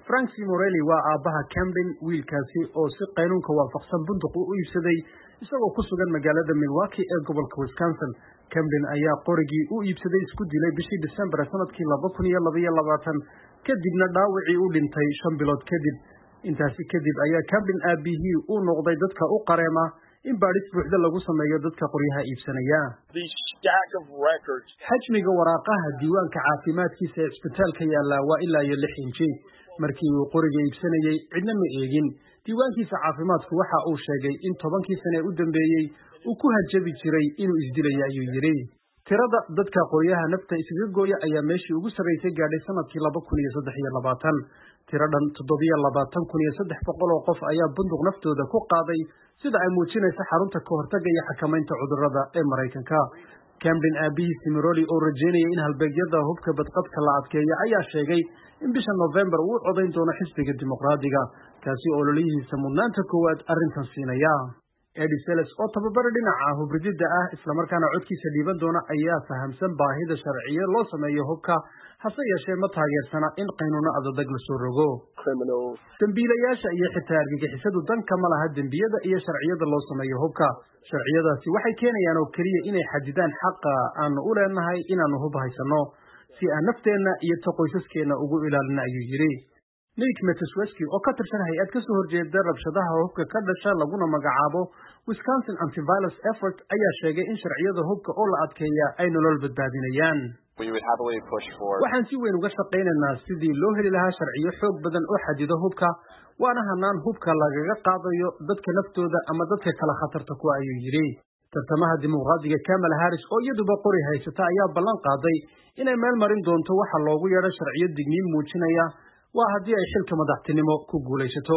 Frank Simorelli waa aabaha Camden, wiilkaasi oo si qaynuunka waafaqsan bunduq u iibsaday isagoo ku sugan magaalada Milwaukee ee gobolka Wisconsin. Camden ayaa qorigii u iibsaday isku dilay bishii December sanadkii 2022 kadibna dhaawacii u dhintay 5 bilood kadib. Intaasi kadib ayaa Camden aabihii u noqday dadka u qareema in baadhis buuxda lagu sameeyo dadka qoryaha iibsanaya. Xajmiga waraaqaha diiwaanka caafimaadkiisa ee isbitaalka yaala waa ilaa 6 inji. Markii uu qoriga iibsanayay cidna ma eegin. Diiwaankiisa caafimaadku waxa uu sheegay in 10kii sano u dambeeyay uu ku hajabi jiray inuu isdilayo ayuu yiri. Tirada dadka qoryaha nafta isaga gooya ayaa meeshii ugu sareysay gaadhay sanadkii 2023. Tiradan 27,300 oo qof ayaa bunduq naftooda ku qaaday sida ay muujinayso xarunta ka hortagga iyo xakamaynta cudurrada ee Mareykanka. Camden aabihii Simorelli oo rajeynayay in halbeegyada hubka badqabka la adkeeyo ayaa sheegay in bisha November uu codayn doono xisbiga dimuqraadiga, kaasi oo ololihiisa mudnaanta koowaad arrintan siinaya. Eddie Seles oo tababar dhinaca hubridida ah isla markaana codkiisa dhiiban doona ayaa fahamsan baahida sharciye loo sameeyo hubka, hase yeeshee ma taageersana in qaynuuno adag la soo rogo. Dambiilayaasha iyo xitaa argagixisadu danka ma laha dembiyada iyo sharciyada loo sameeyo hubka. Sharciyadaasi waxay keenayaan oo kaliya inay xadidaan xaqa aanu u leenahay inaanu hub haysano si aan nafteenna iyo qoysaskeena ugu ilaalino ayuu yiri. Nick Metesweski oo ka tirsan hay'ad ka soo horjeeda rabshadaha hubka ka dhasha laguna magacaabo Wisconsin Anti-Violence Effort ayaa sheegay in sharciyada hubka oo la adkeeya ay nolol badbaadinayaan. Waxaan si weyn uga shaqaynaynaa sidii loo heli lahaa sharciyo xoog badan oo xadido hubka, waana hanaan hubka lagaga qaadayo dadka naftooda ama dadka kala khatarta ku ayuu yiri. Tartamaha dimuqraadiga Kamala Harris oo iyaduba qori haysata ayaa ballan qaaday inay meel marin doonto waxa loogu yeedho sharciyo digniin muujinaya waa haddii ay xilka madaxtinimo ku guulaysato.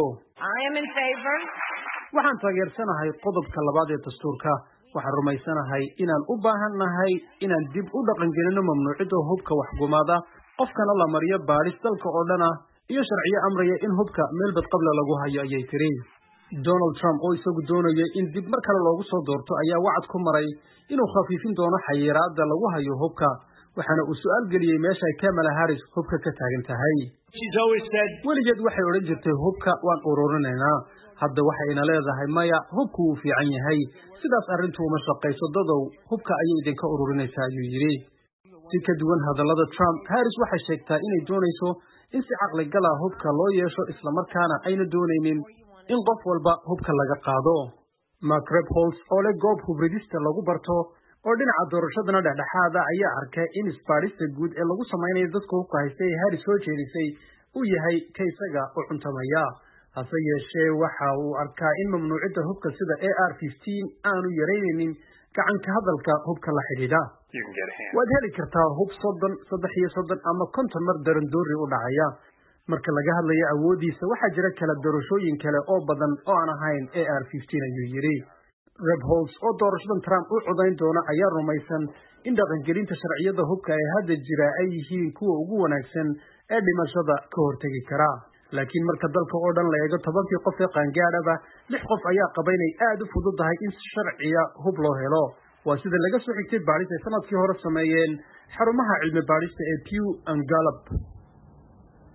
Waxaan taageersanahay qodobka 2 ee dastuurka. Waxaan rumaysanahay inaan u baahanahay inaan dib u dhaqangelino mamnuucida hubka waxgumaada, qofkana la mariyo baadhis dalka oo dhan ah iyo sharciyo amraya in hubka meel badqabla lagu hayo ayay tiri. Donald Trump oo isagu doonayay in dib mar kale loogu soo doorto ayaa wacad ku maray inuu khafiifin doono xayiraadda lagu hayo hubka, waxaana uu su'aal geliyay meesha ay Kamala Harris hubka ka taagan tahay. weligeed waxay odhan jirtay hubka waan ururinaynaa, hadda waxayna leedahay maya, hubku wuu fiican yahay, sidaas arrintu uma shaqayso dadow, hubka ayay idinka ururinaysaa ayuu yidhi. Si ka duwan hadallada Trump, Harris waxay sheegtaa inay doonayso in si caqli gala hubka loo yeesho islamarkaana ayna doonaynin in qof walba hubka laga qaado. Mark Rebholz oo leh goob hubridista lagu barto oo dhinaca doorashadana dhexdhexaada ayaa arkay in isbaadhista guud ee lagu samaynayo dadka hubka haysta ee Harris soo jeedisay uu yahay ka isaga u cuntamaya. hase yeeshee waxa uu arkaa in mamnuucida hubka sida AR-15 aanu yaraynaynin gacanka hadalka hubka la xidhiidha. waad heli kartaa hub 30 ama 50 mar darandoori u dhacaya. marka laga hadlayo awoodiisa waxaa jira kala doorashooyin kale oo badan oo aan ahayn AR-15 ayuu yidhi. Rebholz oo doorashadan Trump u codayn doona ayaa rumaysan in dhaqangelinta sharciyada hubka ee hadda jira ay yihiin kuwa ugu wanaagsan ee dhimashada ka hortagi kara. laakiin marka dalka oo dhan la eego 10kii qof ee qaangaadhaba 6 qof ayaa qaba inay aad u fududahay in sharciya hub loo helo. waa sida laga soo xigtay baadhis ay sanadkii hore sameeyeen xarumaha cilmi baadhista ee Pew and Gallup.